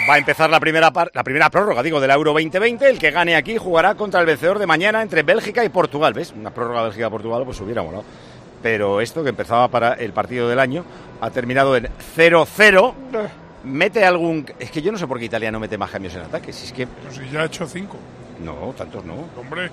Va a empezar la primera prórroga, de la Euro 2020. El que gane aquí jugará contra el vencedor de mañana entre Bélgica y Portugal. ¿Ves? Una prórroga Bélgica-Portugal pues hubiera molado. Pero esto, que empezaba para el partido del año, ha terminado en 0-0. Mete algún... Es que yo no sé por qué Italia no mete más cambios en ataque. Si es que... Pero si ya ha hecho 5. No, tantos no. Hombre.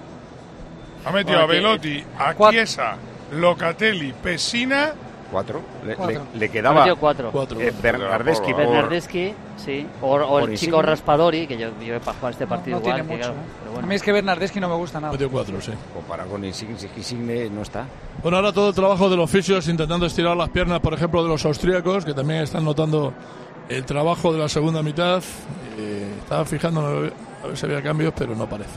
Ha metido a Belotti, a Chiesa, Locatelli, Pessina... 4. Le quedaba... 4. Bernardeschi, sí. O el chico Raspadori, que yo para jugar este partido no igual. Tiene mucho, claro, pero bueno. A mí es que Bernardeschi no me gusta nada. Metió 4, sí. Comparado con Insigne no está. Bueno, ahora todo el trabajo de los fisios intentando estirar las piernas, por ejemplo, de los austríacos, que también están notando el trabajo de la segunda mitad. Estaba fijándome a ver si había cambios, pero no parece.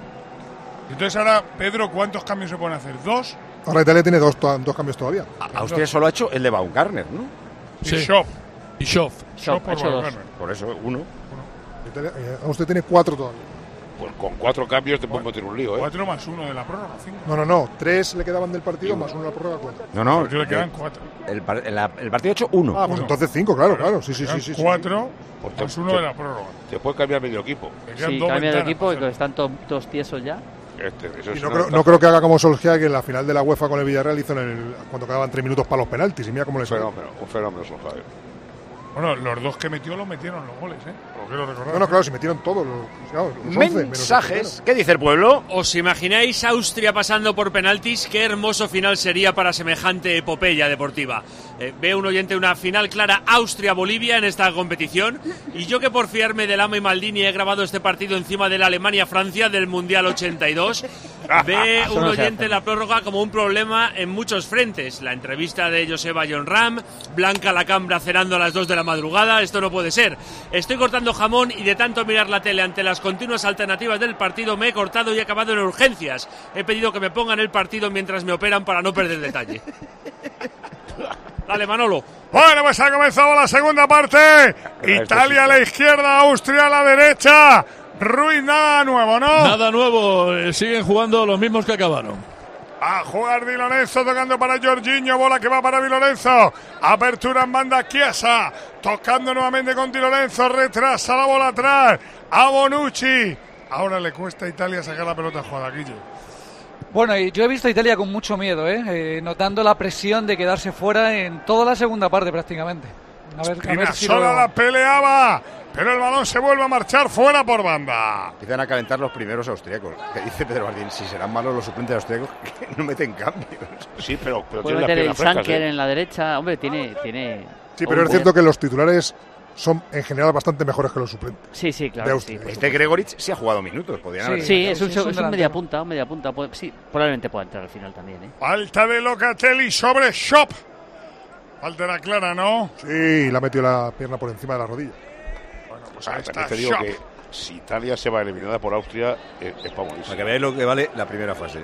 Entonces ahora, Pedro, ¿cuántos cambios se pueden hacer? ¿2? Ahora Italia tiene dos cambios todavía. Austria solo ha hecho el de Baumgartner, ¿no? Sí. Y Schoff. Por hecho 2. Por eso, 1. Austria tiene 4 todavía. Pues con 4 cambios te puedes meter un lío, 4 más 1 de la prórroga, 5. No. 3 le quedaban del partido más 1 de la prórroga, 4. No. Porque le quedan 4. El partido ha hecho 1. Pues entonces 5, claro. Sí. 4 más 1 de la prórroga. Te puedes cambiar medio equipo. Sí, cambia de equipo y que están todos tiesos ya. Y no creo que haga como Solskjaer, que en la final de la UEFA con el Villarreal hizo cuando quedaban 3 minutos para los penaltis. Y mira cómo le salió. Un fenómeno Solskjaer. Bueno, los 2 que metió los metieron los goles, ¿eh? Lo quiero recordar. No, claro, si metieron todos los 11. Mensajes. ¿Qué dice el pueblo? ¿Os imagináis Austria pasando por penaltis? Qué hermoso final sería para semejante epopeya deportiva. Ve un oyente una final clara Austria-Bolivia en esta competición. Y yo, que por fiarme del Lama y Maldini he grabado este partido encima de la Alemania-Francia del Mundial 82. Ve un oyente la prórroga como un problema en muchos frentes. La entrevista de Joseba John Ram, Blanca Lacambra cenando a las 2 de la madrugada. Esto no puede ser. Estoy cortando jamón y de tanto mirar la tele ante las continuas alternativas del partido me he cortado y he acabado en urgencias. He pedido que me pongan el partido mientras me operan para no perder detalle. Dale, Manolo. Bueno, pues ha comenzado la segunda parte. Italia a la izquierda, Austria a la derecha. Ruiz, nada nuevo, ¿no? Nada nuevo, siguen jugando los mismos que acabaron. A jugar Di Lorenzo, tocando para Jorginho, bola que va para Di Lorenzo. Apertura en banda Chiesa, tocando nuevamente con Di Lorenzo, retrasa la bola atrás. A Bonucci. Ahora le cuesta a Italia sacar la pelota jugada, Guille. Bueno, y yo he visto a Italia con mucho miedo, notando la presión de quedarse fuera en toda la segunda parte prácticamente. A ver si la peleaba, pero el balón se vuelve a marchar fuera por banda. Empiezan a calentar los primeros austríacos. Que dice Pedro Bardín, si serán malos los suplentes austríacos, que no meten cambios. Sí, pero puede meter el Sanker en la derecha. Hombre, tiene... Sí, pero es cierto que los titulares son en general bastante mejores que los suplentes. Sí, claro. Sí. Este Gregoric sí ha jugado minutos. Es un media punta. Sí, probablemente pueda entrar al final también. Falta de Locatelli sobre Schopp. Falta la clara, ¿no? Sí, le ha metido la pierna por encima de la rodilla. Bueno, pues ahí está te digo Schopp. que si Italia se va eliminada por Austria, es para morirse. Para que veáis lo que vale la primera fase.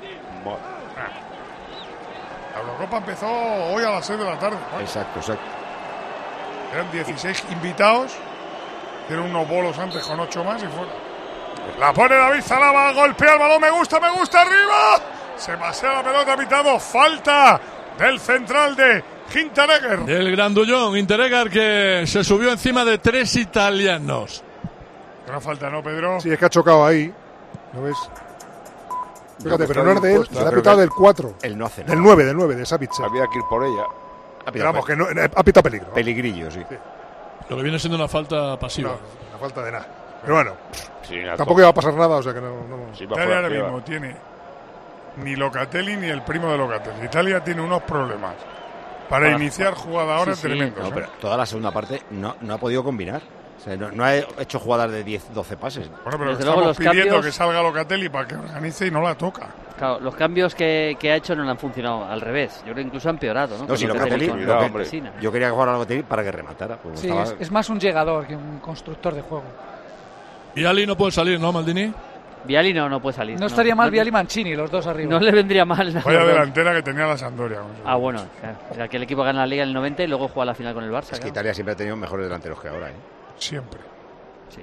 La Eurocopa empezó hoy a las 6 de la tarde. Bueno. Exacto. Eran 16 invitados. Hicieron unos bolos antes con 8 más y fuera. La pone David Zalaba, golpea el balón, me gusta, arriba. Se pasea la pelota, pitado. Falta del central de Hinteregger. El grandullón Hinteregger, que se subió encima de 3 italianos. Una falta, ¿no, Pedro? Sí, es que ha chocado ahí. ¿No ves? Fíjate, pero no es de él, se le ha pitado del 4. Él no hace nada. Del 9, de Savic. Había que ir por ella. Vamos, que no, ha pitado peligro. Peligrillo, sí. Lo que viene siendo una falta pasiva. No, una falta de nada. Pero bueno, sí, tampoco iba a pasar nada, o sea que no. Sí, Italia ahora mismo tiene ni Locatelli ni el primo de Locatelli. Italia tiene unos problemas para iniciar jugada ahora tremendos. No, pero toda la segunda parte no ha podido combinar. O sea, no ha hecho jugadas de 10-12 pases. Bueno, pero estamos pidiendo que salga Locatelli para que organice y no la toca. Claro, los cambios que ha hecho no le han funcionado, al revés. Yo creo que incluso ha empeorado, ¿no? No, si Locatelli, yo quería jugar a Locatelli para que rematara. Sí, es más un llegador que un constructor de juego. Vialli no puede salir, ¿no, Maldini? Vialli no puede salir. No estaría mal Vialli y Mancini, los dos arriba. No le vendría mal. Vaya delantera que tenía la Sampdoria. Bueno, o sea, que el equipo gana la Liga en el 90 y luego juega la final con el Barça. Es que Italia siempre ha tenido mejores delanteros que ahora, Siempre. Sí.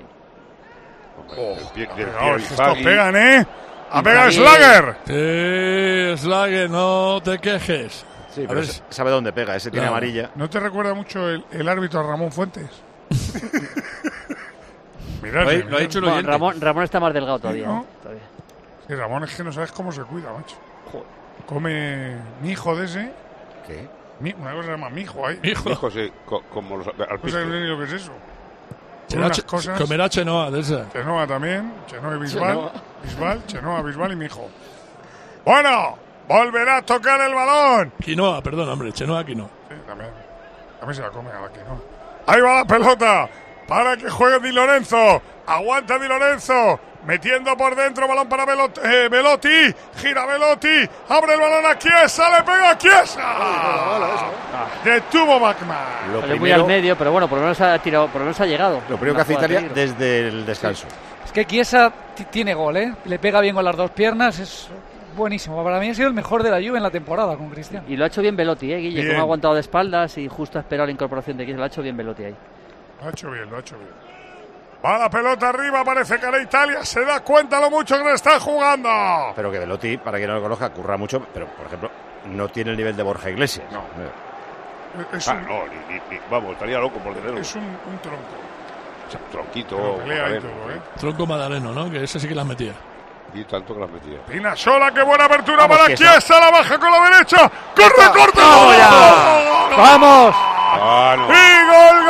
Estos pegan, ¡A pegar Schlager! Sí, Schlager, no te quejes. Sí, pero sabe dónde pega, ese tiene amarilla. ¿No te recuerda mucho el árbitro a Ramón Fuentes? Mirad, Lo ha dicho un oyente. Ramón está más delgado todavía. ¿No? todavía. Sí, Ramón es que no sabes cómo se cuida, macho. Joder. Come mijo de ese. ¿Qué? Una cosa se llama mijo ahí. Hijo, sí, como los No sé alpistas. ni lo que es eso. Será Unas cosas. comerá chenoa de esa. Chenoa también. Chenoa y Bisbal. Chenoa, Bisbal y mijo. Bueno, volverá a tocar el balón. Quinoa, perdón, hombre, chenoa, quinoa. Sí, también. También se la come a la que no. Ahí va la pelota. Para que juegue Di Lorenzo. Aguanta Di Lorenzo. Metiendo por dentro, balón para Belotti. Gira Belotti. Abre el balón a Chiesa. Le pega a Chiesa. Detuvo Bachmann. Lo Sale muy al medio, pero bueno, por lo menos ha tirado, por lo menos ha llegado. Lo primero que hace Una jugada Italia de peligro. desde el descanso. Es que Chiesa tiene gol, ¿eh? Le pega bien con las dos piernas, es buenísimo. Para mí ha sido el mejor de la Juve en la temporada con Cristiano. Y lo ha hecho bien Belotti, Guille, Bien. como ha aguantado de espaldas y justo ha esperado la incorporación de Chiesa. Lo ha hecho bien Belotti ahí. Lo ha hecho bien. Va la pelota arriba, parece que ahora Italia se da cuenta lo mucho que le está jugando. Pero que Belotti, para quien no lo conozca, curra mucho, pero por ejemplo, no tiene el nivel de Borja Iglesias. No. Es Ah, un, no, vamos, estaría loco por tenerlo. es un tronco. O sea, tronquito. Pero pelea y Madaleno, todo, ¿eh? Tronco Madaleno, ¿no? Que ese sí que las metía. Y tanto que las metía. Pinasola, qué buena apertura Vamos, para Chiesa. Chiesa, la baja con la derecha. ¡Corre! ¡Vamos ya! ¡Vamos! Ah, no. ¡Y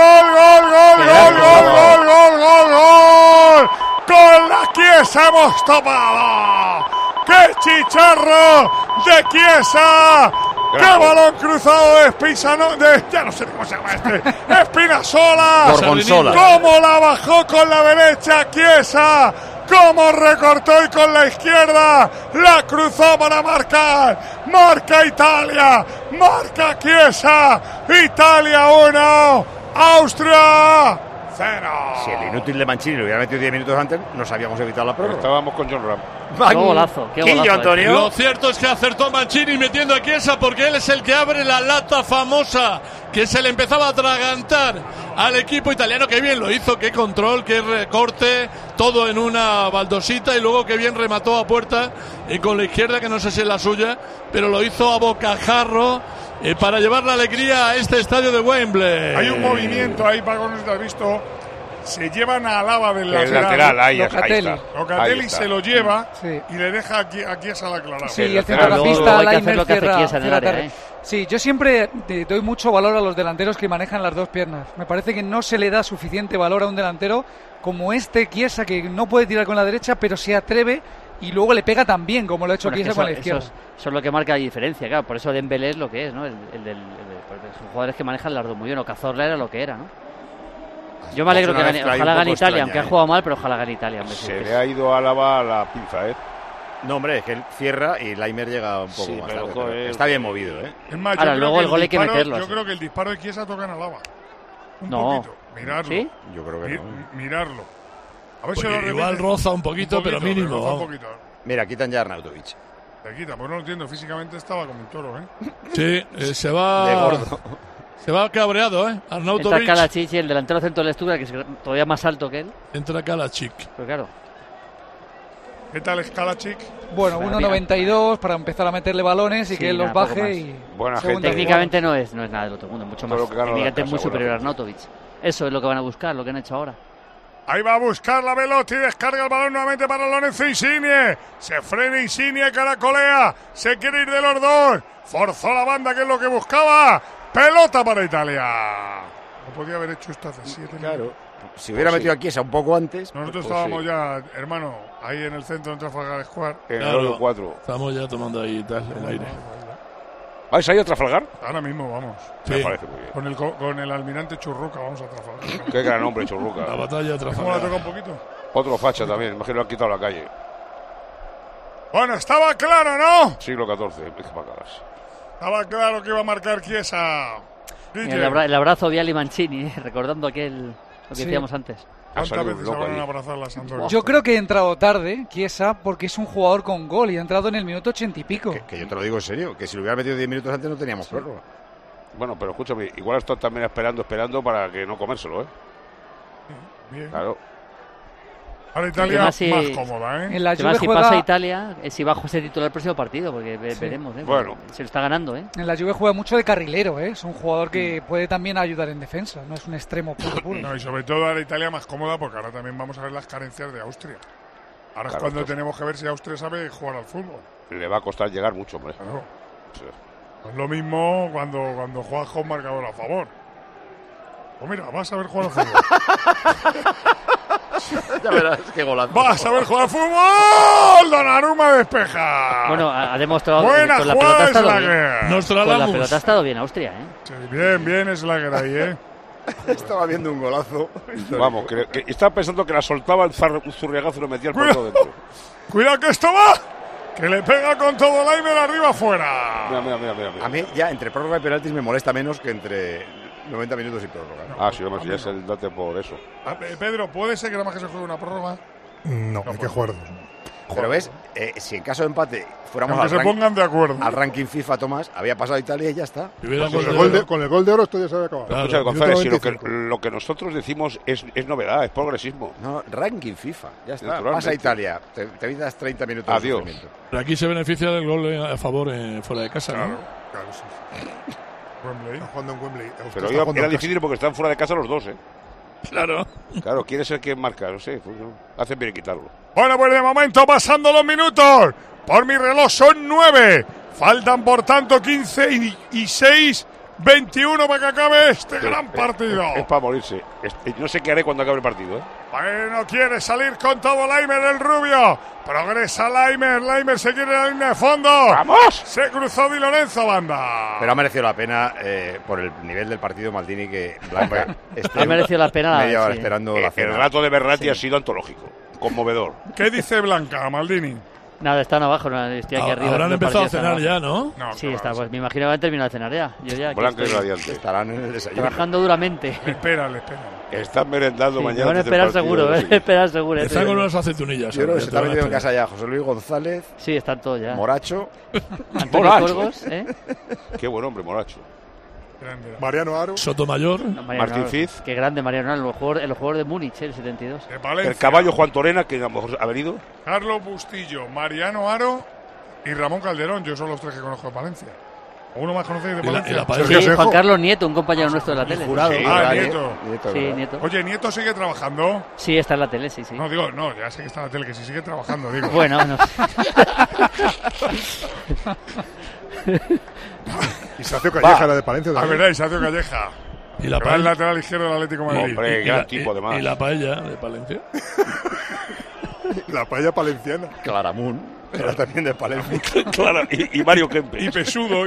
gol! ¡Con la Chiesa hemos topado! ¡Qué chicharro de Chiesa! ¡Qué balón cruzado de Espinazzola! Ya no sé cómo se llama este. ¡Espinasola! Gorgonzola. ¡Cómo la bajó con la derecha Chiesa! ¡Cómo recortó y con la izquierda la cruzó para marcar! ¡Marca Italia! ¡Marca Chiesa! ¡Italia 1! ¡Austria 0! Si el inútil de Mancini lo hubiera metido 10 minutos antes, nos habíamos evitado la prórroga. Estábamos con John Ram. ¡Qué golazo! ¡Qué Quillo, golazo! Antonio. Lo cierto es que acertó Mancini metiendo a Chiesa porque él es el que abre la lata famosa que se le empezaba a atragantar al equipo italiano. Qué bien lo hizo, qué control, qué recorte, todo en una baldosita y luego qué bien remató a puerta con la izquierda, que no sé si es la suya, pero lo hizo a bocajarro para llevar la alegría a este estadio de Wembley. Hay un movimiento ahí, Paco, no sé si te has visto. Se llevan a Alaba del El lateral, ahí Locatelli. está. Locatelli Ahí está. se lo lleva Sí. y le deja a Chiesa la clara. Sí, el Luego centrocampista hay que hacer Lainez lo que hace cierra Chiesa en el área, tarde. ¿eh? Sí, yo siempre doy mucho valor a los delanteros que manejan las dos piernas. Me parece que no se le da suficiente valor a un delantero como este Chiesa, que no puede tirar con la derecha, pero se atreve y luego le pega tan bien como lo ha hecho Bueno, es que Chiesa con la eso izquierda. es lo que marca la diferencia, claro. Por eso Dembélé es lo que es, ¿no? Porque son jugadores que manejan las dos muy bien. O Cazorla era lo que era, ¿no? Yo me alegro que gane. Ojalá gane Italia, aunque ha jugado mal, pero ojalá gane Italia. Hombre, Se le ha ido a Álava la pinza, ¿eh? No, hombre, es que él cierra y Laimer llega un poco Sí, más pero tarde, joder. Está bien movido, ¿eh? Es más, Ahora, yo creo luego que el gol hay que disparo- meterlo, Yo así. creo que el disparo de Chiesa toca en Alaba. Un No. poquito. Mirarlo. ¿Sí? Yo creo que no. Mirarlo. A ver Pues si lo repite. igual roza un poquito, pero mínimo. roza un Vamos. poquito. Mira, quitan ya a Arnautovic. Te quita, pues no lo entiendo. Físicamente estaba como un toro, ¿eh? Sí, se De va gordo. se va cabreado, ¿eh? Entra Arnautovic, Kalacic, el delantero centro del Stuttgart, que es todavía más alto que él. entra Kalacic. Pero claro, ¿Qué tal Skalacic? Bueno, Bueno, 1.92 para empezar a meterle balones y Sí, que él los nada, poco baje más. y Buena segunda gente. técnicamente no es nada del otro mundo, mucho Todo más. lo que gana la Técnicamente es casa, muy buena superior a gente. Arnautovic. Eso es lo que van a buscar, lo que han hecho ahora. Ahí va a buscar la Belotti, descarga el balón nuevamente para Lorenzo Insigne. Se frena Insigne, caracolea. Se quiere ir de los dos. Forzó la banda, que es lo que buscaba. Pelota para Italia. No podía haber hecho esto hace 7 minutos. Claro. Si hubiera metido a Chiesa un poco antes. Nosotros Pues estábamos sí. ya, hermano, ahí en el centro de Trafalgar Square. En el Claro. 4. Estamos ya tomando ahí tal, el aire. ¿Vais a ir a Trafalgar? Ahora mismo vamos. Sí. Me parece muy bien. Con el almirante Churruca vamos a Trafalgar. Qué gran hombre, La Churruca. batalla de ¿Cómo la Trafalgar. toca un poquito? Otro facha también, imagino lo han quitado a la calle. Bueno, estaba claro, ¿no? Siglo XIV, qué pacadas. Estaba claro que iba a marcar Chiesa. Guille, El abrazo Viali Mancini, recordando lo que Sí. decíamos antes. Ha ¿cuántas salido veces un loco habrán ahí. abrazado la Sampdoria? yo creo que he entrado tarde, Chiesa, porque es un jugador con gol y ha entrado en el minuto 80 y pico. Que yo te lo digo en serio, que si lo hubiera metido 10 minutos antes no teníamos prórroga. Bueno, pero escúchame, igual están también esperando para que no comérselo, ¿eh? Bien. Claro. Ahora Italia más cómoda, ¿eh? En la Juve si pasa Italia, si bajo ese titular el próximo partido, porque veremos, ¿eh? Bueno. Se lo está ganando, ¿eh? En la Juve juega mucho de carrilero, ¿eh? Es un jugador que puede también ayudar en defensa, no es un extremo puro. No, y sobre todo ahora Italia más cómoda, porque ahora también vamos a ver las carencias de Austria. Ahora es cuando tenemos que ver si Austria sabe jugar al fútbol. Le va a costar llegar mucho, hombre. Claro. Sí. Es lo mismo cuando juegas con marcador a favor. Pues mira, vas a ver jugar al fútbol. Ya verás qué golazo. ¡Vas a ver jugar al fútbol! Donnarumma despeja. Bueno, ha demostrado buena con la pelota ha estado bien. Con la pelota ha estado bien Austria, ¿eh? Sí, bien Slager ahí, ¿eh? Estaba viendo un golazo. Vamos, que estaba pensando que la soltaba el zurriagazo y lo metía el portero dentro. Cuidado que esto va. Que le pega con todo Laimer arriba afuera. Mira. A mí ya entre prórroga y penaltis me molesta menos que entre 90 minutos y prórroga. Ah, sí, hombre, ya es el date por eso. Pedro, ¿puede ser que nada más que se juegue una prórroga? No, hay que jugar dos. Pero ves, si en caso de empate fuéramos que se pongan de acuerdo al ranking FIFA, Tomás, había pasado Italia y ya está. Con el gol de oro esto ya se había acabado. Claro. Escucha, González, si lo que nosotros decimos es novedad, es progresismo. No, ranking FIFA, ya está. Pasa Italia, te evitas 30 minutos. Adiós. Pero aquí se beneficia del gol a favor fuera de casa, ¿no? Claro, sí. Wembley. Está jugando en Wembley. Pero era difícil porque están fuera de casa los dos, ¿eh? Claro. Claro, quiere ser quien marca, no sé. Pues no, hacen bien quitarlo. Bueno, pues de momento pasando los minutos. Por mi reloj son 9. Faltan por tanto 15 y 6. 21 para que acabe este gran partido. Es para morirse. No sé qué haré cuando acabe el partido, ¿eh? Bueno, quiere salir con todo Laimer el rubio. Progresa Laimer se quiere en la línea de fondo. ¡Vamos! Se cruzó Di Lorenzo, banda. Pero ha merecido la pena por el nivel del partido Maldini que Blanca ha merecido la pena media hora esperando la cena. El rato de Berratti ha sido antológico, conmovedor. ¿Qué dice Blanca, Maldini? Nada, están abajo, estoy aquí arriba. Habrán empezado a cenar ya, ¿no? Sí, está, pues me imagino que habrán terminado de cenar ya. Yo ya Blanca y radiante. Estarán en el desayuno. Trabajando duramente. Espérale. Están merendando mañana. Van a esperar seguro, esperar seguro. Están con unas aceitunillas. Yo creo que se está metiendo en casa ya José Luis González. Sí, están todos ya. Moracho. Antonio Corgos, Qué buen hombre, Moracho. Mariano Aro. Sotomayor. Martín Fiz. Qué grande Mariano Aro, el jugador de Múnich, el 72. El caballo Juan Torena, que a lo mejor ha venido. Carlos Bustillo, Mariano Aro y Ramón Calderón. Yo son los tres que conozco de Valencia. ¿Uno más conocéis de Valencia? Sí, Juan Carlos Nieto, un compañero nuestro de la tele. Jurado. Sí, Nieto. Sí, Nieto. Oye, ¿Nieto sigue trabajando? Sí, está en la tele, sí. No, ya sé que está en la tele, que si sigue trabajando, digo. Bueno, no. Isacio Calleja era de Palencia. La verdad, Isacio Calleja. Y la el lateral izquierdo del Atlético de Madrid. Hombre, gran tipo además. Y la paella de Palencia. La paella palenciana. Claramun, era también de Palencia. Claro, y Mario Kempe. Y Pesudo.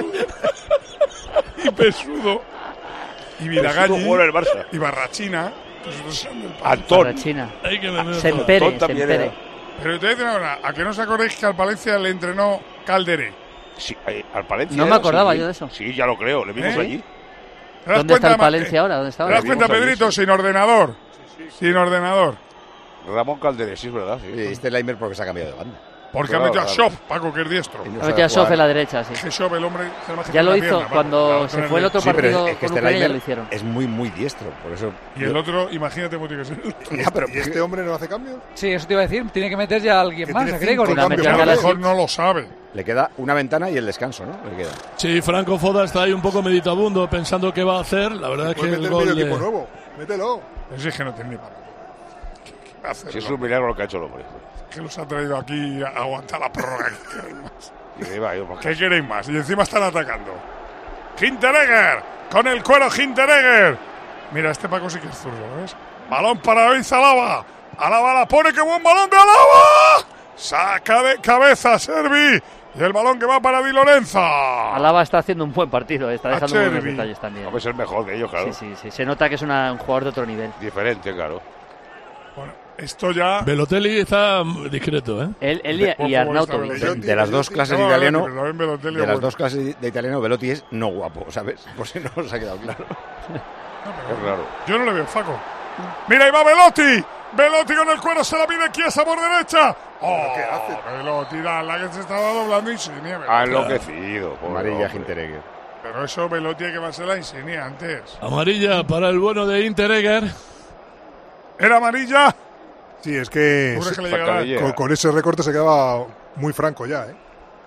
Y Vidagalli. El Barça. Y Barrachina. Antón. Barrachina. Sempere. Sempere. Pero te voy a decir una cosa, ¿a que no os acordáis que al Palencia le entrenó Calderé? Sí, al Palencia. No me acordaba yo de eso. Sí, ya lo creo, le vimos allí. ¿Dónde está el Palencia ahora? ¿Dónde está ahora? ¿Te das cuenta, Pedrito? Sin ordenador. Sin ordenador. Ramón Calderé, sí, es verdad. Sí. Este Laimer porque se ha cambiado de banda. Porque ha metido a Schoff, Paco, que es diestro. Ha metido a Schoff en la derecha, sí. Ese Schoff, el hombre... Ya lo hizo cuando se fue el otro partido con Ucrania, ya lo hicieron. Es muy diestro, por eso... Y el otro, imagínate cómo tiene que ser. ¿Y este hombre no hace cambio? Sí, eso te iba a decir. Tiene que meter ya a alguien más, a Gregory. A lo mejor no lo sabe. Le queda una ventana y el descanso, ¿no? Le queda. Sí, Franco Foda está ahí un poco meditabundo pensando qué va a hacer. La verdad es que el gol equipo nuevo. Mételo. Es que no tiene ni para. Si es un milagro lo que ha hecho el hombre. Que los ha traído aquí a aguantar la prórroga. ¿Qué queréis más? Y encima están atacando. Hinteregger, con el cuero Hinteregger. Mira, este Paco sí que es zurdo, ¿ves? Balón para David Alaba. Alaba la pone, qué buen balón de Alaba. Saca de cabeza Servi. Y el balón que va para Di Lorenzo. Alaba está haciendo un buen partido, está dejando buenos detalles también. No, es el mejor de ellos, claro. Sí. Se nota que es un jugador de otro nivel. Diferente, claro. Bueno, esto ya... Velotelli está discreto, ¿eh? Él y Arnautovic. De las dos clases de italiano, de las dos clases de italiano, Velotti es no guapo, ¿sabes? Por si no os ha quedado claro. Es raro. Yo no le veo, Faco. Mira, ahí va Velotti. Velotti con el cuero, se la pide Chiesa por derecha. ¿Qué hace? Velotti, la que se estaba doblando Insigne. Ha enloquecido. Amarilla Hinteregger. Pero eso Velotti hay que darse la Insigne antes. Amarilla para el bueno de Hinteregger. Era amarilla. Sí, es que con ese recorte se quedaba muy franco ya, ¿eh?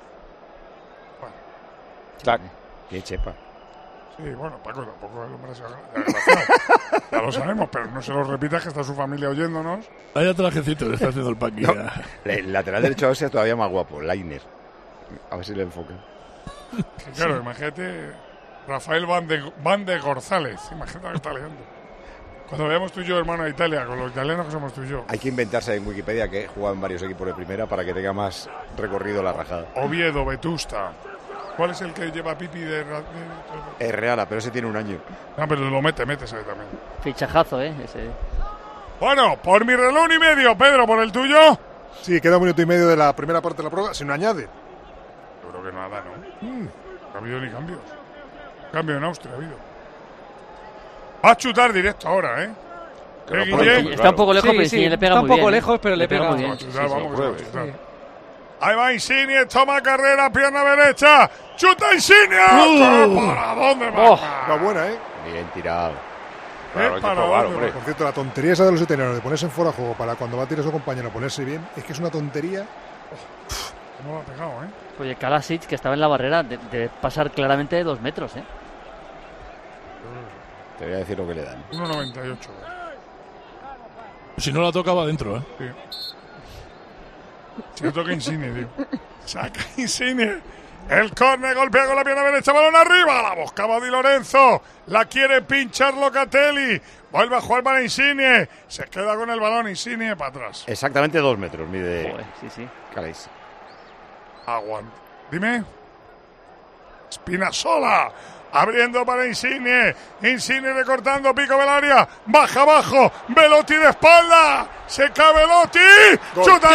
Bueno. Qué chepa. Sí, bueno, Paco tampoco el hombre se ha ya lo sabemos, pero no se lo repitas que está su familia oyéndonos. Vaya trajecito le está haciendo el Paqui. No, el lateral derecho a ver si es todavía más guapo, Lainer. A ver si le enfocan. Claro, imagínate Rafael Van de González. Imagínate lo que está leyendo. Cuando veamos tú y yo, hermano, de Italia, con los italianos que somos tú y yo. Hay que inventarse en Wikipedia que he jugado en varios equipos de primera para que tenga más recorrido la rajada. Oviedo, Vetusta. ¿Cuál es el que lleva Pipi de Es Reala, pero ese tiene un año. No, pero lo métese también. Fichajazo, ese. Bueno, por mi reloj y medio, Pedro, ¿por el tuyo? Sí, queda 1 minuto y medio de la primera parte de la prórroga, si no añade. Yo creo que nada, ¿no? No ha habido ni cambios. Cambio en Austria ha habido. Va a chutar directo ahora, ¿eh? Está un poco lejos, pero sí, le pega muy bien. Está un poco lejos, pero le pega muy bien. Vamos a chutar. Ahí va Insigne, toma carrera, pierna derecha. ¡Chuta Insigne! ¿Para dónde va? Va buena, ¿eh? Bien tirado. Claro, hay que probar, hombre. Por cierto, la tontería esa de los italianos de ponerse en fuera de juego para cuando va a tirar a su compañero ponerse bien, es que es una tontería. ¿Cómo lo ha pegado, Oye, Kalasic, que estaba en la barrera, de pasar claramente de 2 metros, Te voy a decir lo que le dan. 1,98. Si no la tocaba adentro, Sí. Si no toca Insigne, tío. Saca Insigne. El córner golpea con la pierna derecha, balón arriba. La buscaba Di Lorenzo. La quiere pinchar Locatelli. Vuelve a jugar para Insigne. Se queda con el balón Insigne para atrás. Exactamente 2 metros mide. Joder, sí. Calais. Aguanta. Dime. Spinazzola. Abriendo para Insigne. Insigne recortando, pico del área. Baja abajo. Velotti de espalda. Se cae Velotti. Chuta.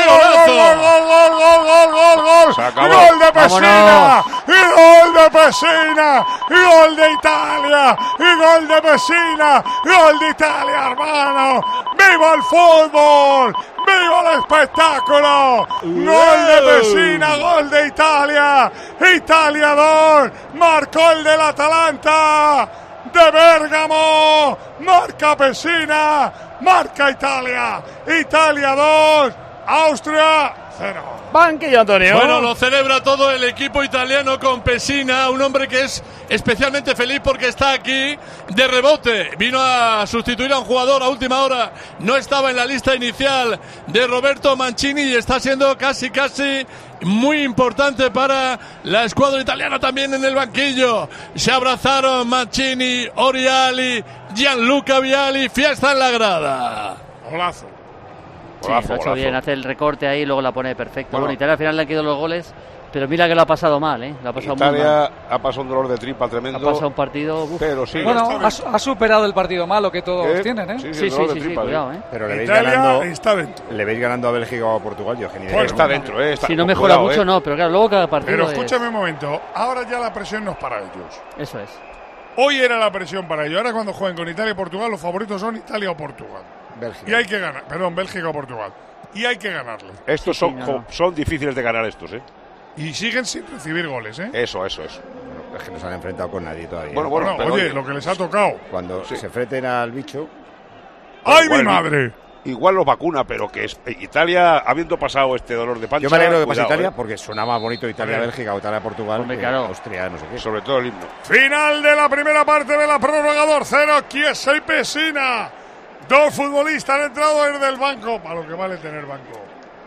Gol. Gol de Pessina. Y gol de Pessina. Y gol de Italia. Y gol de Pessina. Gol de Italia, hermano. ¡Viva el fútbol! ¡Viva el espectáculo! ¡Gol de Pessina! ¡Gol de Italia! ¡Italia 2! ¡Marcó el del Atalanta! ¡De Bérgamo! ¡Marca Pessina! ¡Marca Italia! ¡Italia 2! ¡Austria 0! Banquillo, Antonio. Bueno, lo celebra todo el equipo italiano con Pessina, un hombre que es especialmente feliz porque está aquí de rebote. Vino a sustituir a un jugador a última hora. No estaba en la lista inicial de Roberto Mancini y está siendo casi muy importante para la escuadra italiana también en el banquillo. Se abrazaron Mancini, Oriali, Gianluca Vialli. Fiesta en la grada. Golazo. Sí, lo ha hecho bien, hace el recorte ahí y luego la pone perfecto. Bueno, Italia al final le han quedado los goles, pero mira que lo ha pasado mal, Lo ha pasado Italia muy mal. ha pasado un dolor de tripa tremendo. Ha pasado un partido... Pero sí. Bueno, ha superado el partido malo que todos tienen, Sí, cuidado, Pero le veis Italia ganando. está dentro. Le veis ganando a Bélgica o a Portugal, yo genial. Pues está dentro, Si no mejora cuidado, mucho, no, pero claro, luego cada partido. Pero escúchame un momento. Ahora ya la presión no es para ellos. Eso es. Hoy era la presión para ellos. Ahora cuando jueguen con Italia y Portugal, los favoritos son Italia o Portugal. Bélgica. Y hay que ganar. Perdón, Bélgica o Portugal. Y hay que ganarle. Estos son difíciles de ganar estos, Y siguen sin recibir goles, Eso. Bueno, es que no se han enfrentado con nadie todavía. Bueno, pero oye, lo que les ha tocado. Cuando se enfrenten al bicho. ¡Ay, mi madre! Igual los vacuna, pero que es Italia, habiendo pasado este dolor de pancha. Yo me alegro de que pase Italia porque suena más bonito Italia-Bélgica o Italia-Portugal que claro. Austria, no sé qué. Sobre todo el himno. Final de la primera parte de la prórroga 2-0. Chiesa y Pessina. 2 futbolistas han entrado desde el banco. Para lo que vale tener banco.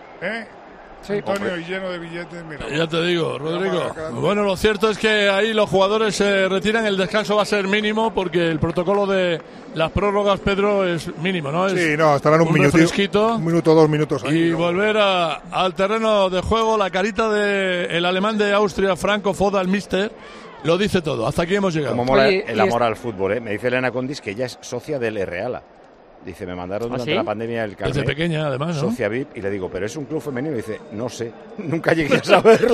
Sí, Antonio, y lleno de billetes, mira. Ya te digo, Rodrigo. Bueno, lo cierto es que ahí los jugadores se retiran, el descanso va a ser mínimo porque el protocolo de las prórrogas, Pedro, es mínimo, ¿no? Sí, no, estarán un refresquito. Un minuto, 2 minutos. Ahí, y volver al terreno de juego, la carita del alemán de Austria, Franco Foda, el míster, lo dice todo. Hasta aquí hemos llegado. Como mola el amor al fútbol, Me dice Elena Condis que ella es socia del Reala. Dice, me mandaron durante la pandemia el carnet. Desde pequeña, además, ¿no? Socia VIP, y le digo, ¿pero es un club femenino? Y dice, no sé, nunca llegué a saberlo.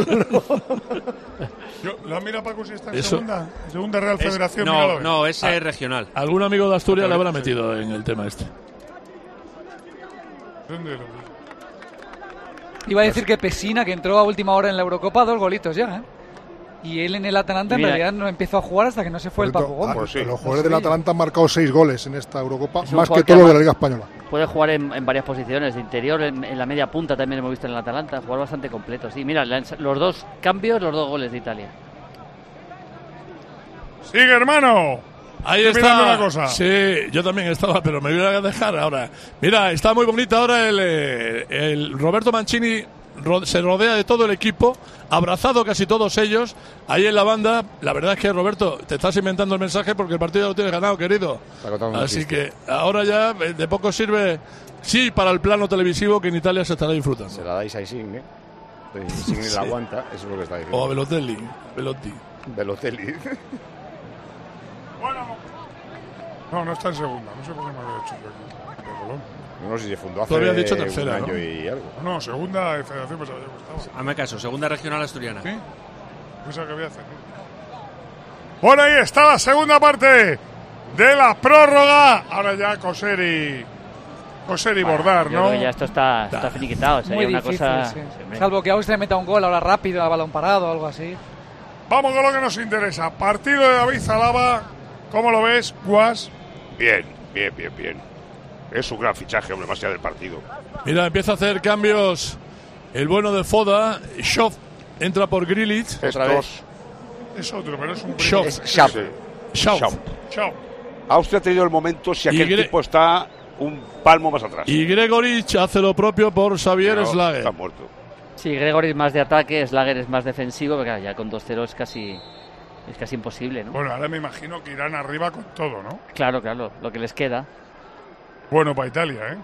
¿Lo mira Paco si está en segunda Real Federación? No, es regional. Algún amigo de Asturias le habrá metido en el tema este. ¿Dónde? Iba a decir que Pessina, que entró a última hora en la Eurocopa, 2 golitos ya, Y él en el Atalanta en realidad no empezó a jugar hasta que no se fue el Paco Gómez. Los jugadores del Atalanta han marcado 6 goles en esta Eurocopa, más que todos los de la Liga Española. Puede jugar en varias posiciones, de interior, en la media punta también hemos visto en el Atalanta, jugar bastante completo. Sí, mira, los 2 cambios, los 2 goles de Italia. Sigue, hermano. Ahí está. Una cosa. Sí, yo también estaba, pero me voy a dejar ahora. Mira, está muy bonita ahora el Roberto Mancini. Se rodea de todo el equipo, abrazado casi todos ellos, ahí en la banda. La verdad es que, Roberto, te estás inventando el mensaje porque el partido ya lo tienes ganado, querido. Así que ahora ya de poco sirve, sí, para el plano televisivo que en Italia se estará disfrutando. Se la dais a Insigne, Insigne sí. La aguanta, eso es lo que está diciendo. O a Velotti. Bueno, no está en segunda, no sé por qué me había hecho el Bolón. No sé si se fundó hace un año, ¿no? Y algo. No, segunda federación, pues estaba. Hazme caso, segunda regional asturiana. Sí, cosa que voy a hacer. Bueno, ahí está la segunda parte de la prórroga. Ahora ya coser y bordar, ¿no? Yo creo que ya esto está finiquitado. Muy una difícil, cosa, sí. Salvo que Austria meta un gol ahora rápido, a balón parado o algo así. Vamos con lo que nos interesa. Partido de David Zalaba. ¿Cómo lo ves, Guas? Bien. Es un gran fichaje, hombre, más allá del partido. Mira, empieza a hacer cambios el bueno de Foda. Schoff entra por Grilic. Otra vez. Es otro, pero es un... Schoff. Austria ha tenido el momento si aquel tipo está un palmo más atrás. Y Gregoric hace lo propio por Xavier Schlager. Está muerto. Sí, Gregoric más de ataque, Schlager es más defensivo, porque ya con 2-0 es casi imposible, ¿no? Bueno, ahora me imagino que irán arriba con todo, ¿no? Claro, lo que les queda. Bueno para Italia, ¿eh?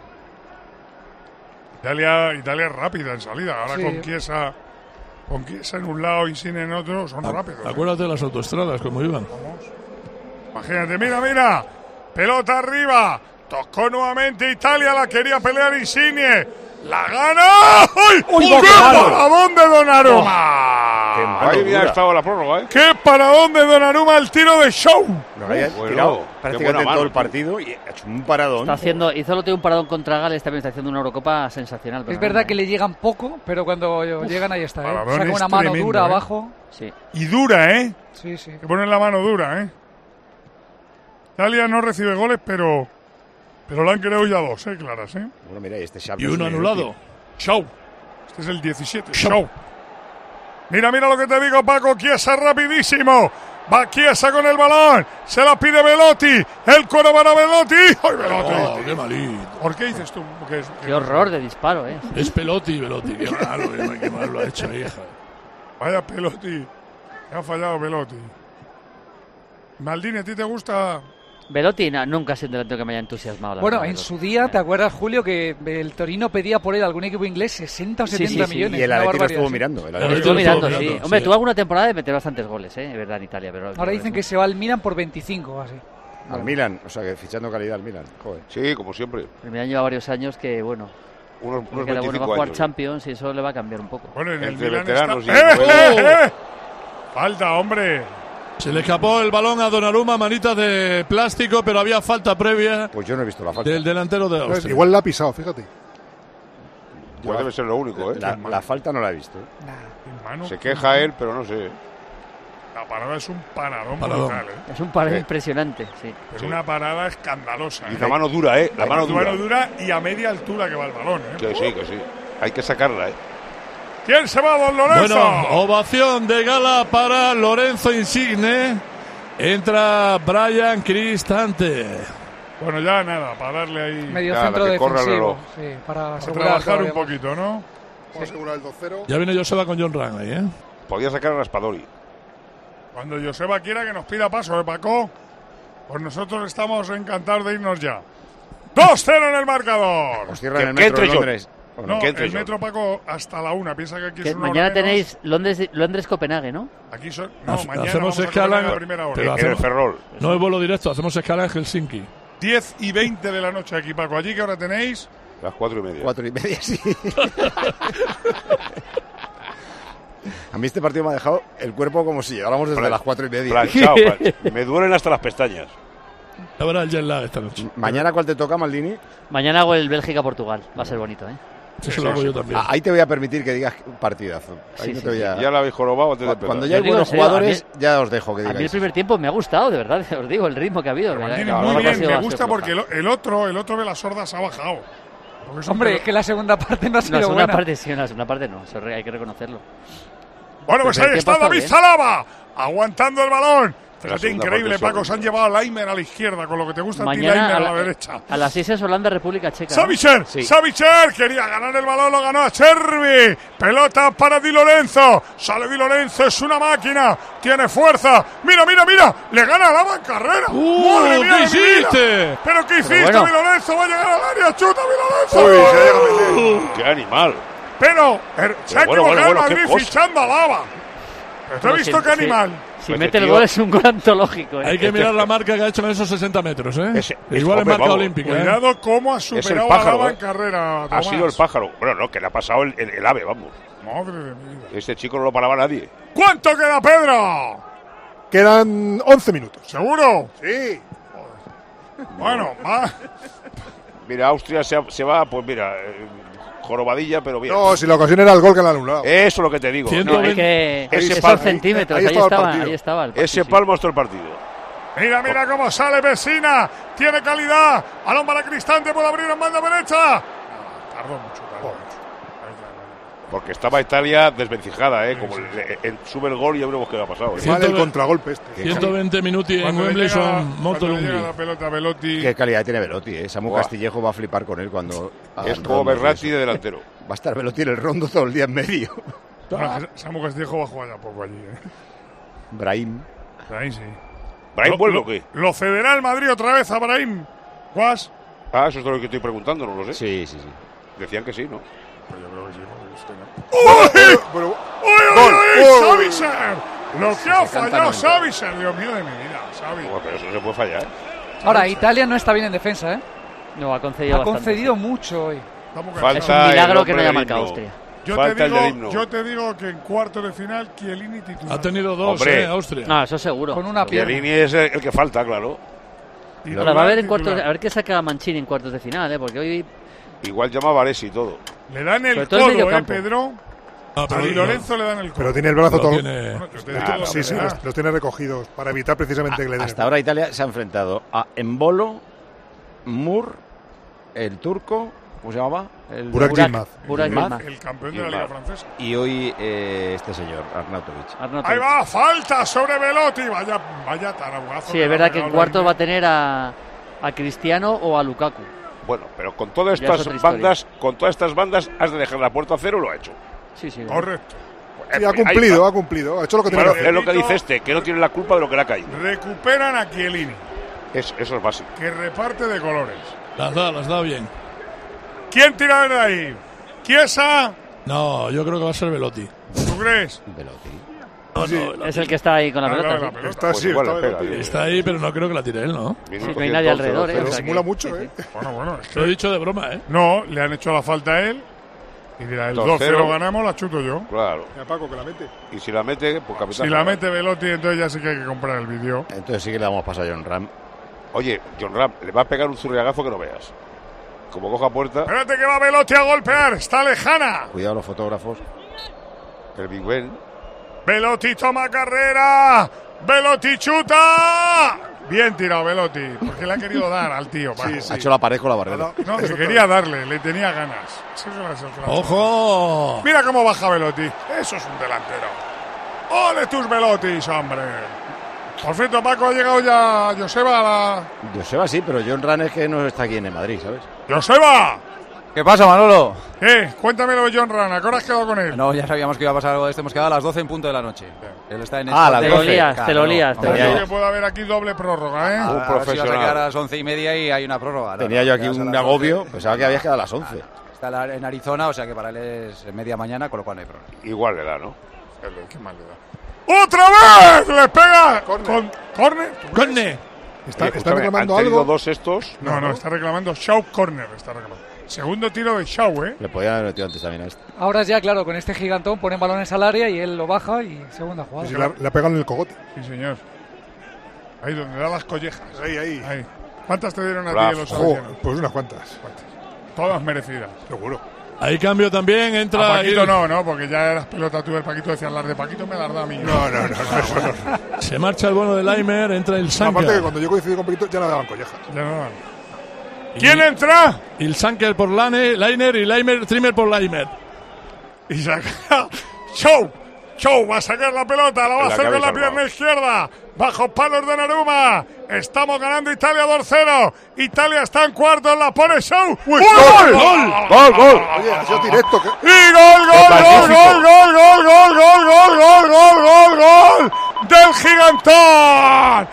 Italia es rápida en salida. Ahora sí. con Chiesa en un lado y Insigne en otro, son rápidos. Acuérdate de las autoestradas, como iban. Vamos. Imagínate, mira. Pelota arriba. Tocó nuevamente Italia, la quería pelear Insigne. ¡La gana! ¡Ay! ¡Qué paradón de Donnarumma! Ahí bien ha estado la prórroga, ¿eh? ¡Qué paradón de Donnarumma, el tiro de Show! No, había tirado prácticamente todo el partido y ha hecho un paradón. Y solo tiene un paradón contra Gales, también está haciendo una Eurocopa sensacional. Es verdad que le llegan poco, pero cuando llegan ahí está, ¿eh? Saca una mano tremendo, dura abajo. Sí. Y dura, ¿eh? Sí. Que ponen la mano dura, ¿eh? Italia no recibe goles, pero le han creado ya 2, claras, ¿eh? Bueno, mira, y uno anulado. Show. Este es el 17. Show. Mira lo que te digo, Paco. Chiesa rapidísimo. Va Chiesa con el balón. Se la pide Velotti. El cuero para Velotti. ¡Ay, Velotti! ¡Qué malito! ¿Por qué dices tú? Qué horror de disparo, ¿eh? Es Velotti. Qué malo lo ha hecho, hija. Vaya Velotti. Ha fallado Velotti. Maldini, ¿a ti te gusta...? Velotti nunca ha sido un delantero que me haya entusiasmado. Bueno, en su día, ¿te acuerdas, Julio, que el Torino pedía por él, algún equipo inglés, 60 o 70 millones? Y el Atleti estuvo mirando. Estuvo mirando, sí. Hombre, tuvo alguna temporada de meter bastantes goles, es verdad, en Italia. Pero ahora dicen que se va al Milan por 25 o así. Al Milan, o sea, que fichando calidad al Milan. Joder. Sí, como siempre. El Milan lleva varios años que, bueno... Unos 25 va a jugar años. Champions y eso le va a cambiar un poco. Bueno, en el Entre Milan veteranos está... Falta, hombre. Se le escapó el balón a Donnarumma, manitas de plástico, pero había falta previa. Pues yo no he visto la falta. Del delantero de Austria. Igual la ha pisado, fíjate. Pues debe ser lo único, ¿eh? La falta no la he visto. Se queja él, pero no sé. La parada es un paradón brutal, ¿eh? Es un parado impresionante, sí. Es una parada escandalosa. Y la mano dura, ¿eh? La mano dura y a media altura que va el balón, ¿eh? Que sí. Hay que sacarla, ¿eh? ¿Quién se va, don Lorenzo? Bueno, ovación de gala para Lorenzo Insigne. Entra Brian Cristante. Bueno, ya nada, para darle ahí... Medio centro defensivo. Sí, para trabajar un poquito, ¿no? Vamos a asegurar el 2-0. Ya viene Joseba con John Rang ahí, ¿eh? Podía sacar a Raspadori. Cuando Joseba quiera que nos pida paso, Paco? Pues nosotros estamos encantados de irnos ya. 2-0 en el marcador. Os cierran el metro de Londres. No, el metro, Paco, hasta la 1. Piensa que aquí es una mañana tenéis Londres-Copenhague, ¿no? Aquí son... No, mañana hacemos escala en la primera hora. En el Ferrol. No es vuelo directo, hacemos escala en Helsinki. 10:20 de la noche aquí, Paco. ¿Allí qué hora tenéis? Las 4:30. 4:30, sí. A mí este partido me ha dejado el cuerpo como si llegáramos desde las 4:30. Planchado, me duelen hasta las pestañas. Ya verás el jet lag esta noche. ¿Mañana cuál te toca, Maldini? Mañana hago el Bélgica-Portugal. Va a ser bonito, ¿eh? Eso lo hago yo también. Ahí te voy a permitir que digas un partidazo. Ahí no te voy a... Ya la habéis jorobado antes de empezar. Cuando ya hay buenos jugadores, ya os dejo que digáis. A mí el primer tiempo me ha gustado, de verdad, os digo, el ritmo que ha habido. Muy bien, me gusta porque el otro de las sordas ha bajado. Hombre, es que la segunda parte no ha sido buena. La segunda parte no, eso hay que reconocerlo. Bueno, pues ahí está David Zalaba, aguantando el balón. Fíjate, increíble, Paco, se han llevado a Laimer a la izquierda, con lo que te gusta a ti, Laimer a la derecha. A las 6 es Holanda, República Checa. Savicer, sí. Savicer quería ganar el balón, lo ganó a Chervi. Pelota para Di Lorenzo. Sale Di Lorenzo, es una máquina, tiene fuerza. Mira, le gana a Lava en carrera. ¡Madre mía, ¿qué hiciste? ¿Pero qué hiciste, Di Lorenzo? Va a llegar al área, chuta Di Lorenzo. Uy, se llega a meter. ¡Qué animal! Pero se ha equivocado el Madrid fichando a Lava. ¿Te has visto qué animal? Si mete el gol es un gol antológico. Hay que mirar la marca que ha hecho en esos 60 metros, ¿eh? Igual es marca olímpica. Cuidado cómo ha superado a Lava en carrera. Ha sido el pájaro. Bueno, no, que le ha pasado el ave, vamos. Madre de mi vida. Este chico no lo paraba nadie. ¿Cuánto queda, Pedro? Quedan 11 minutos. ¿Seguro? Sí. Bueno, va. Mira, Austria se va, pues mira... jorobadilla, pero bien. No, si la ocasión era el gol que le han anulado. Eso es lo que te digo. No, es que esos centímetros, ahí estaba el partido. Ese palmo hasta el partido. Mira cómo sale Vecina. Tiene calidad. Balón para Cristante, puede abrir en banda derecha. Tardó mucho. Porque estaba Italia desvencijada, como sube el gol y ya veremos qué ha pasado. Vale el contragolpe este. 120 minutos en Wembley son molto lunghi. La pelota Belotti. Qué calidad tiene Belotti, Samu Castillejo va a flipar con él cuando... Es como Berratti de delantero. Va a estar Belotti en el rondo todo el día en medio. Bueno, Samu Castillejo va a jugar ya poco allí, Brahim. Sí. ¿Brahim vuelve o qué? ¿Lo cederá el Madrid otra vez a Brahim? ¿Guas? Eso es lo que estoy preguntando, no lo sé. Sí. Decían que sí, ¿no? Pues yo creo que sí. ¡Uy! ¡Savicer! Lo que ha fallado Savicer, Dios mío de mi vida, Savi. Pero eso no se puede fallar. Ahora, Italia no está bien en defensa, ¿eh? No, ha concedido mucho hoy. Es un milagro que no haya marcado Austria. Yo te digo que en cuartos de final Chiellini titular. Ha tenido dos, Austria. No, eso seguro. Con una pierna. Chiellini es el que falta, claro. Ahora va a ver en cuartos, a ver qué saca Mancini en cuartos de final, porque hoy... Igual llama a Varesi y todo. Le dan el codo, Pedro. A Di Lorenzo le dan el codo. Pero tiene el brazo todo. Sí, los tiene recogidos para evitar precisamente que le den. Hasta ahora Italia se ha enfrentado a Embolo, Mur, el turco, ¿cómo se llamaba? Burak Yilmaz. El campeón de la Liga Francesa. Y hoy este señor, Arnautovic. Ahí va, falta sobre Belotti. Vaya tarabuazo. Sí, es verdad que en cuartos va a tener a Cristiano o a Lukaku. Bueno, pero con todas estas bandas, has de dejar la puerta a cero, lo ha hecho. Sí. Correcto. Sí, ha cumplido. Ha hecho lo que tenía que hacer. Es lo que dice que no tiene la culpa de lo que le ha caído. Recuperan a Chiellini. Eso es básico. Que reparte de colores. Las da bien. ¿Quién tira de ahí? ¿Chiesa? No, yo creo que va a ser Belotti. ¿Tú crees? No, es el que está ahí con la pelota. Está ahí, pero no creo que la tire él, ¿no? Sí, no hay nadie alrededor, Simula mucho, Bueno, es que... Lo he dicho de broma, No, le han hecho la falta a él. Y dirá, el 2-0 ganamos, la chuto yo. Claro. Y a Paco que la mete. Y si la mete, pues capitán. Si la mete Belotti, entonces ya sí que hay que comprar el vídeo. Entonces sí que le damos paso a John Ram. Oye, John Ram le va a pegar un zurriagazo que no veas. Como coja puerta. Espérate que va Belotti a golpear. Está lejana. Cuidado los fotógrafos. El Big Ben. Belotti toma carrera. Belotti chuta. Bien tirado Belotti. Porque le ha querido dar al tío. Ha hecho la pared con la barrera. No, que quería darle. Le tenía ganas. ¡Ojo! Mira cómo baja Belotti. Eso es un delantero. ¡Ole tus Belottis, hombre! Por cierto, Paco, ha llegado ya Joseba. Joseba sí, pero John Ram es que no está aquí en Madrid, ¿sabes? ¡Joseba! ¿Qué pasa, Manolo? Cuéntamelo de John Ram. ¿A qué hora has quedado con él? No, ya sabíamos que iba a pasar algo de esto. Hemos quedado a las 12 en punto de la noche. Él está en las 12. Te lo lías. Creo que puede haber aquí doble prórroga, ¿eh? Un profesional. Si vas a quedar a las 11:30 y hay una prórroga. Tenía yo aquí un agobio. Pensaba que habías quedado a las 11. Está en Arizona, o sea que para él es media mañana, con lo cual no hay problema. Igual le da, ¿no? Qué mal le da. ¡Otra vez! ¡Le pega! ¿Corner? ¿Está reclamando algo? Dos estos. No, está reclamando Shaw corner. Segundo tiro de Shaw, ¿eh? Le podían haber metido antes también a este. Ahora ya, claro, con este gigantón ponen balones al área y él lo baja y segunda jugada. Sí, le ha pegado en el cogote. Sí, señor. Ahí donde da las collejas. Ahí. ¿Cuántas te dieron a ti en los Pues unas cuantas. Todas merecidas. Seguro. Hay cambio también, entra... A Paquito no, porque ya las pelotas tuve el Paquito, decían las de Paquito me las da a mí. No. Se marcha el bueno de Laimer, entra el Sanker. Aparte que cuando yo coincidí con Paquito ya no daban collejas. Ya no dan. ¿Quién entra? El Sanker por Lainer y Laimer, Trimmer por Laimer. Y saca... Show, va a sacar la pelota, la va a hacer con la pierna izquierda. Bajo palos de Naruma. Estamos ganando Italia 2-0. Italia está en cuartos, la pone Show. ¡Gol! Oye, ha sido directo. Y gol del gigantón.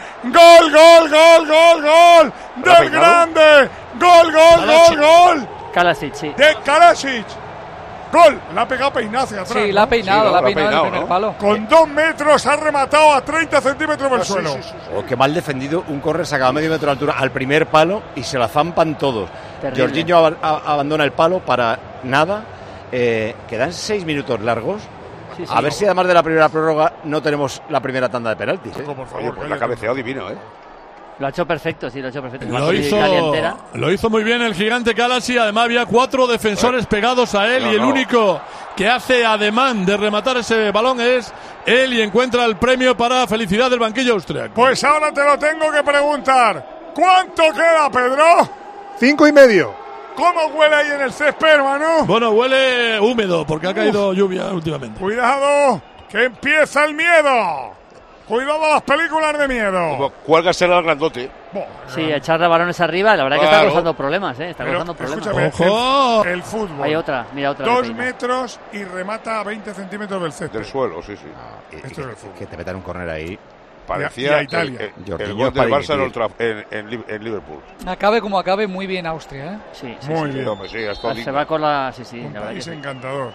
Gol del grande. Gol. Kalasic, sí. De Kalasic. Gol, la ha pegado peinado hacia atrás. Sí, la ha peinado, en el primer palo. Con 2 metros ha rematado a 30 centímetros del suelo. Sí. Oh, qué mal defendido, un córner sacado a medio metro de altura al primer palo y se la zampan todos. Terrible. Jorginho abandona el palo para nada. Quedan 6 minutos largos. Sí. A ver si además de la primera prórroga no tenemos la primera tanda de penaltis. Por favor, Oye, pues la ha cabeceado divino, Lo ha hecho perfecto, sí, lo ha hecho perfecto. Lo hizo muy bien el gigante Kalasi. Además había 4 defensores pegados a él y el único que hace ademán de rematar ese balón es él y encuentra el premio para felicidad del banquillo austriaco. Pues ahora te lo tengo que preguntar. ¿Cuánto queda, Pedro? 5:30. ¿Cómo huele ahí en el césped, hermano? Bueno, huele húmedo porque ha caído lluvia últimamente. Cuidado, que empieza el miedo. Cuidado a las películas de miedo. Cuélgasela al grandote. Sí, echarle balones arriba, la verdad que está causando problemas, Está causando problemas. Escúchame, el fútbol. Hay otra, mira otra. 2 metros y remata a 20 centímetros del césped. Del suelo, sí. Esto es el fútbol. Que te metan un córner ahí. Y Parecía a Italia. el gol del Barça en Liverpool. Acabe como acabe, muy bien Austria, Sí, muy bien. Hombre, sí, se va con la... Sí, Un la verdad país que sí. encantador.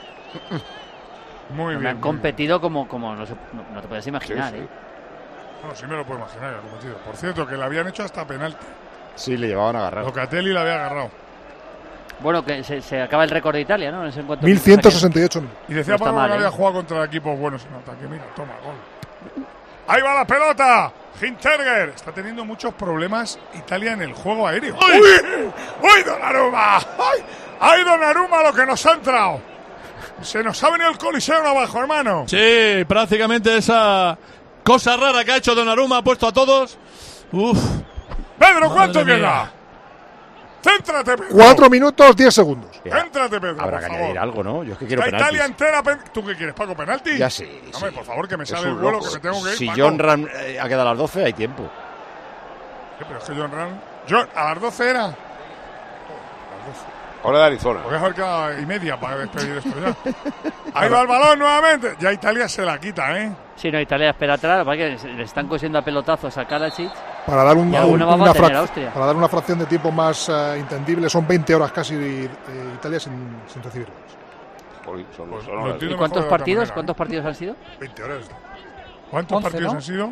Muy bien. Han competido como no te puedes imaginar, Sí. No, sí me lo puedo imaginar, el competido. Por cierto, que le habían hecho hasta penalti. Sí, le llevaban agarrado. Locatelli le había agarrado. Bueno, que se acaba el récord de Italia, ¿no? En ese encuentro. 1168 minutos. Y decía No está Pablo mal, que había ¿eh? jugado contra equipos buenos en ataque. Mira, toma, gol. Ahí va la pelota. Hinterger está teniendo muchos problemas Italia en el juego aéreo. ¡Uy, Donnarumma! ¡Ay, Donnarumma, lo que nos ha entrado! Se nos ha venido el coliseo abajo, hermano. Sí, prácticamente esa cosa rara que ha hecho Donnarumma, ha puesto a todos. Uf. Pedro, ¿cuánto Madre queda? mía. Céntrate, Pedro. 4 minutos, 10 segundos. Céntrate, Pedro. Habrá que por añadir favor. algo, ¿no? Yo es que quiero La penaltis. Italia entera. ¿Tú qué quieres, Paco? ¿Penalti? Ya sí. Hombre, sí. por favor, que me Es sale el un vuelo, loco. que me tengo que ir. Si Paco. John Ram ha quedado a las 12, hay tiempo. Pero es que John, a las 12 era. Hora de Arizona. Voy a dejar cada y media para despedir esto ya. Ahí va el balón nuevamente. Ya Italia se la quita, ¿eh? Sí, no, Italia espera atrás, porque le están cosiendo a pelotazos a Kalasic. Para dar, Y alguna va a tener Austria. para dar una fracción de tiempo más entendible, son 20 horas casi de Italia sin recibir goles. Son Lo horas. entiendo ¿Y cuántos mejor de otra partidos? manera, ¿Cuántos partidos han sido? 20 horas. ¿Cuántos 11, partidos ¿no? han sido?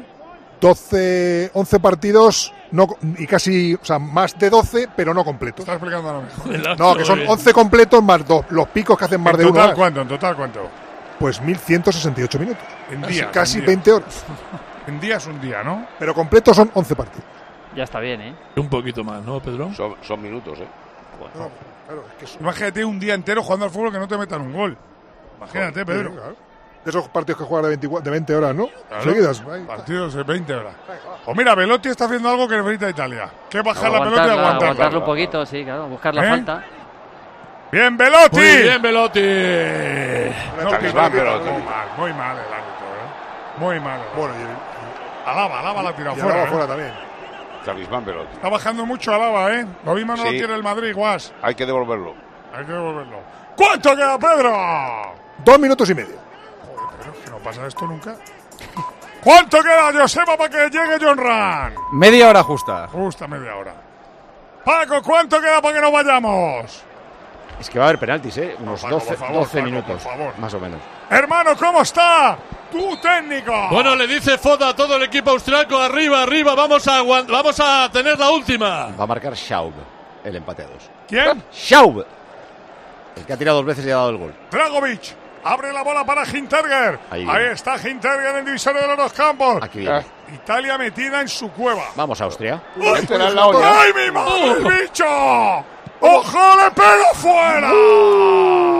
11 partidos y casi, o sea, más de 12, pero no completos. Está explicando ahora mejor. No, que son 11 completos más los picos que hacen más de ¿En uno. total cuánto? ¿En total cuánto? Pues 1168 minutos. En días. Casi en días. 20 horas. En días un día, ¿no? Pero completos son 11 partidos. Ya está bien, ¿eh? Un poquito más, ¿no, Pedro? Son minutos, Claro, es que eso- Imagínate un día entero jugando al fútbol que no te metan un gol. Imagínate, Pedro. Sí, claro. De esos partidos que juegan de 20 horas, ¿no? Claro. Seguidas. Ahí. Partidos de 20 horas. Pues mira, Belotti está haciendo algo que necesita Italia. Que es bajar la pelota y Aguantarlo aguantarla. un poquito, sí, claro, buscar la ¿Eh? falta. ¡Bien, Belotti! Muy bien, Belotti. No, Talismán, pita, Belotti. muy mal el árbitro, ¿eh? Muy mal. Bueno, Alaba la ha tirado y fuera. Alaba ¿eh? fuera también. Talismán Belotti. Está bajando mucho Alaba, ¿eh? Lo mismo no lo Sí. quiere el Madrid, Guas. Hay que devolverlo. Hay que devolverlo. ¿Cuánto queda, Pedro? 2 minutos y medio. Joder, pero que no pasa esto nunca. ¿Cuánto queda, Joseba, para que llegue John Ran? Media hora justa. Justa media hora. Paco, ¿cuánto queda para que nos vayamos? Es que va a haber penaltis, ¿eh? Unos Paco, 12, por favor, 12 Paco, minutos, por favor. más o menos. Hermano, ¿cómo está tu técnico? Bueno, le dice Foda a todo el equipo austriaco, arriba, vamos a tener la última. Va a marcar Schaub, el empate a 2. ¿Quién? Schaub, el que ha tirado 2 veces y ha dado el gol. Dragovic. Abre la bola para Hinterger. Ahí Ahí viene. está Hinterger en el divisorio de los dos campos. Aquí viene. Italia metida en su cueva. Vamos, Austria. Este era la olla. ¡Ay, mi madre, el bicho! ¡Ojo, le pego fuera!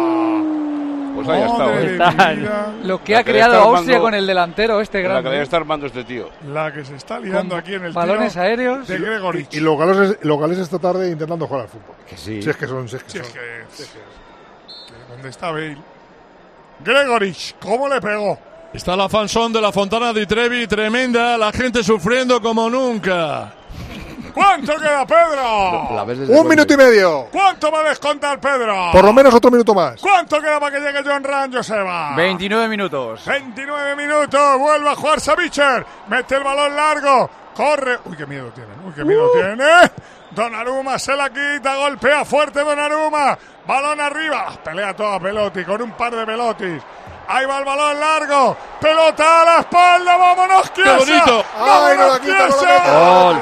Lo que ha creado Austria con el delantero grande. La que debe estar armando este tío. La que se está liando aquí en el balones aéreos de Gregorich. Y los galeses esta tarde intentando jugar al fútbol. Que sí. Si es que son. ¿Dónde está Bale? Gregorich, ¿cómo le pegó? Está la fanzón de la Fontana di Trevi, tremenda, la gente sufriendo como nunca. ¿Cuánto queda, Pedro? 1 minuto y medio. ¿Cuánto va a descontar, Pedro? Por lo menos otro minuto más. ¿Cuánto queda para que llegue John Ram, Joseba? 29 minutos. 29 minutos. Vuelve a jugar Savicher. Mete el balón largo. Corre. Uy, qué miedo tiene. Donnarumma se la quita. Golpea fuerte Donnarumma. Balón arriba. Pelea toda Pelotti con un par de Pelotis. Ahí va el balón largo. Pelota a la espalda. ¡Vámonos, Chiesa! ¡Qué bonito! ¡Ay, no la quita! Gol.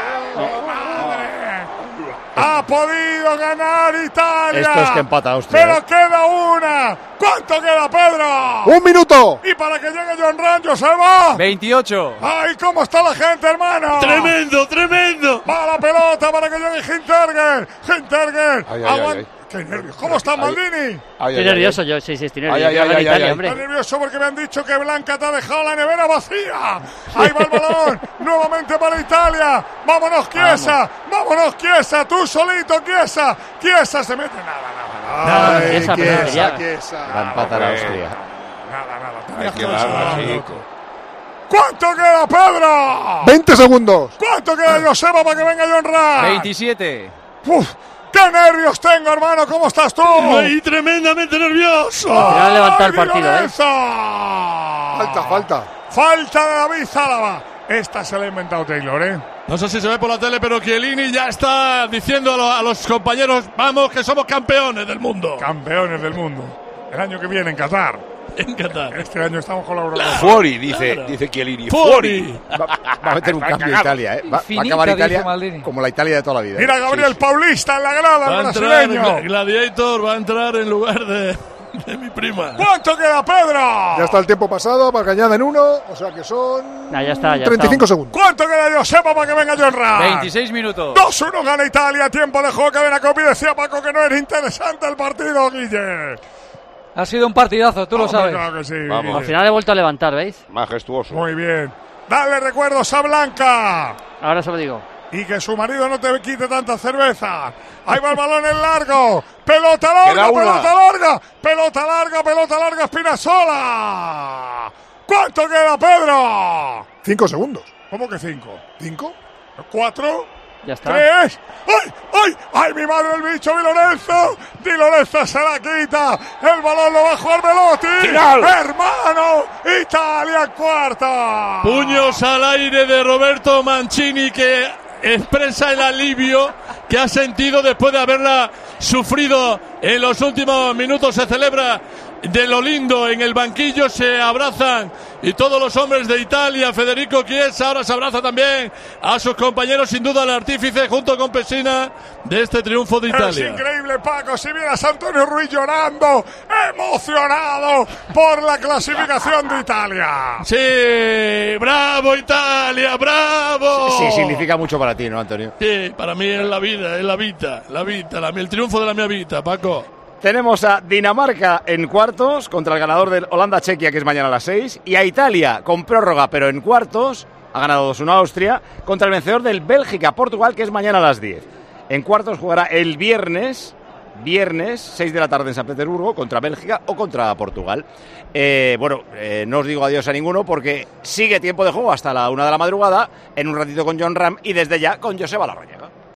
Ha podido ganar Italia. Esto es que empata Austria. Pero queda una. ¿Cuánto queda, Pedro? 1 minuto. Y para que llegue John Ram, Joseba. 28. ¡Ay, cómo está la gente, hermano! ¡Tremendo! Va la pelota para que llegue Hinterger. Ay. ¡Qué nervios! ¿Cómo está Maldini? Estoy nervioso yo, sí, estoy nervioso. Ay. Hombre. Estoy nervioso porque me han dicho que Blanca te ha dejado la nevera vacía. Ahí va el balón, nuevamente para Italia. ¡Vámonos, Chiesa! ¡Tú solito, Chiesa! ¡Chiesa se mete! Nada. Ay, Chiesa. Va a empatar Austria. Nada. ¿Cuánto queda, Pedro? 20 segundos. ¿Cuánto queda, Joseba, para que venga John Ram? 27. ¡Uf! ¡Qué nervios tengo, hermano! ¿Cómo estás tú? ¡Estoy tremendamente nervioso! Al final levantado el partido, Falta. de David Zálava. Esta se la ha inventado Taylor, No sé si se ve por la tele, pero Chiellini ya está diciendo a los compañeros, vamos, que somos campeones del mundo. Campeones del mundo. El año que viene en Qatar. En Qatar. Este año estamos con la Eurocopa. Fuori, dice Chiellini. Fuori. Va a meter un cambio a Italia, Va a acabar Italia como la Italia de toda la vida. Mira a Gabriel Paulista en la grada, Va el a brasileño. entrar Gladiator, va a entrar en lugar de mi prima. ¿Cuánto queda, Pedro? Ya está el tiempo pasado para que añaden 1. O sea que son Ya está. 35 segundos. ¿Cuánto queda, Joseba, para que venga John Ram? 26 minutos. 2-1 gana Italia. Tiempo de juego que ven a Copi. Decía Paco que no era interesante el partido, Guille. Ha sido un partidazo, tú lo sabes. Claro que sí. Vamos. Al final he vuelto a levantar, ¿veis? Majestuoso. Muy bien. Dale recuerdos a Blanca. Ahora se lo digo. Y que su marido no te quite tanta cerveza. Ahí va el balón en largo. Pelota larga, Spinazzola. ¿Cuánto queda, Pedro? 5 segundos. ¿Cómo que 5? ¿5? 4. Ya está. 3. ¡Ay, mi madre, el bicho! Di Lorenzo se la quita. El balón lo va a jugar Belotti. ¡Final! ¡Hermano! Italia cuarta. Puños al aire de Roberto Mancini, que expresa el alivio que ha sentido después de haberla sufrido en los últimos minutos. Se celebra de lo lindo en el banquillo, se abrazan y todos los hombres de Italia. Federico Chiesa ahora se abraza también a sus compañeros, sin duda el artífice junto con Pessina de este triunfo de Italia. Es increíble, Paco. Si vieras a Antonio Ruiz llorando, emocionado por la clasificación de Italia. Sí, bravo Italia, bravo. Sí, significa mucho para ti, ¿no, Antonio? Sí, para mí es la vida, el triunfo de la mia vida, Paco. Tenemos a Dinamarca en cuartos contra el ganador del Holanda-Chequia, que es mañana a las 6, y a Italia con prórroga, pero en cuartos, ha ganado 2-1 a Austria, contra el vencedor del Bélgica-Portugal, que es mañana a las 10. En cuartos jugará el viernes, 6 de la tarde en San Petersburgo, contra Bélgica o contra Portugal. No os digo adiós a ninguno porque sigue tiempo de juego hasta la 1 de la madrugada, en un ratito con John Ram y desde ya con Joseba Larrañaga.